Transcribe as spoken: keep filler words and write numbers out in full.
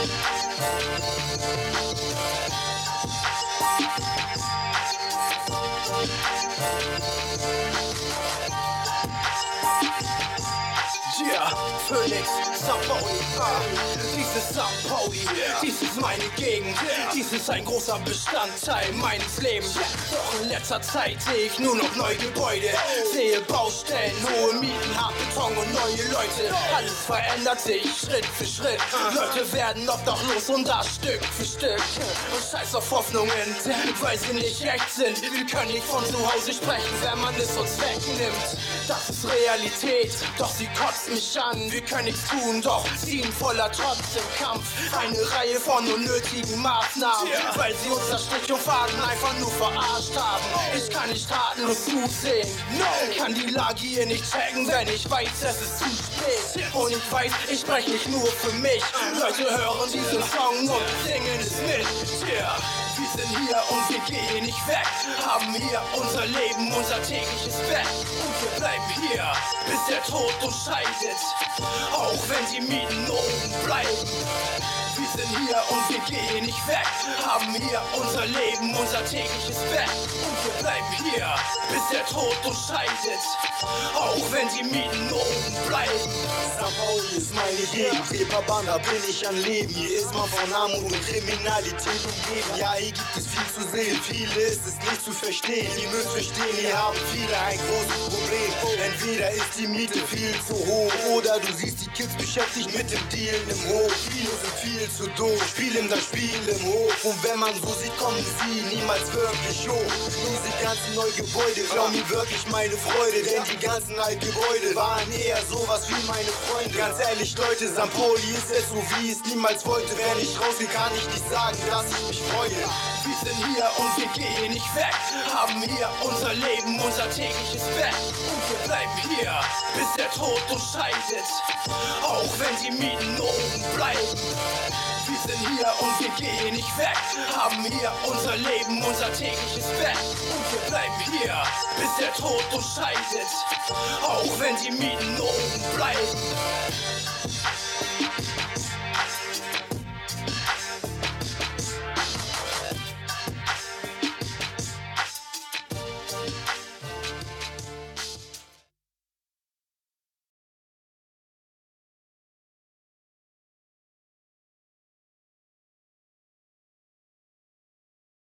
Yeah, Phoenix, Sankt Pauli, ah, dies ist Sankt Pauli, dies ist meine Gegend, dies ist ein großer Bestandteil meines Lebens. Doch in letzter Zeit sehe ich nur noch neue Gebäude, sehe Baustellen, hohe Mieten, hart Beton und neue Leute. Alles verändert sich Schritt für Schritt, Leute werden obdachlos und das Stück für Stück. Und scheiß auf Hoffnungen, weil sie nicht echt sind. Wir können nicht von zu Hause sprechen, wenn man es uns wegnimmt. Das ist Realität, doch sie kotzt mich an. Wir können nichts tun, doch ziehen voller Trotz im Kampf. Eine Reihe von unnötigen Maßnahmen, weil sie uns das Stich und Faden einfach nur verarscht haben. Ich kann nicht tatenlos zusehen, kann die Lage hier nicht checken, wenn ich weiß, es ist zu spät. Und ich weiß, ich spreche nicht nur für mich. Leute hören diesen Song und singen es mit. Yeah. Wir sind hier und wir gehen nicht weg, haben hier unser Leben, unser tägliches Bett. Und wir bleiben hier, bis der Tod uns scheidet, auch wenn die Mieten oben bleiben. Wir sind hier und wir gehen nicht weg, haben hier unser Leben, unser tägliches Bett. Und wir bleiben hier, bis der Tod uns scheidet, auch wenn die Mieten oben bleiben. Sankt Pauli ist meine Gegend, Reeperbahn, da bin ich am Leben. Hier ist man von Armut und Kriminalität umgeben. Ja, hier gibt es viel zu sehen, viele ist es nicht zu verstehen. Ihr müsst verstehen, hier haben viele ein großes Problem. Entweder ist die Miete viel zu hoch, oder du siehst die Kids beschäftigt mit dem Dealen im Hof. Viele sind viel zu doof, spielen das Spiel im Hof. Und wenn man so sieht, kommen sie niemals wirklich hoch. Diese ganzen neuen Gebäude klauen mir wirklich meine Freude, denn die ganzen alten Gebäude waren eher sowas wie meine Freunde. Ganz ehrlich Leute, Sankt Pauli ist es so, wie ich es niemals wollte. Wenn ich rausgehe, kann ich nicht sagen, dass ich mich freue. Wir sind hier und wir gehen nicht weg, haben hier unser Leben, unser tägliches Bett. Und wir bleiben hier, bis der Tod uns scheidet, auch wenn die Mieten oben bleiben. Wir sind hier und wir gehen nicht weg, haben hier unser Leben, unser tägliches Bett. Und wir bleiben hier, bis der Tod uns scheidet, auch wenn die Mieten oben bleiben.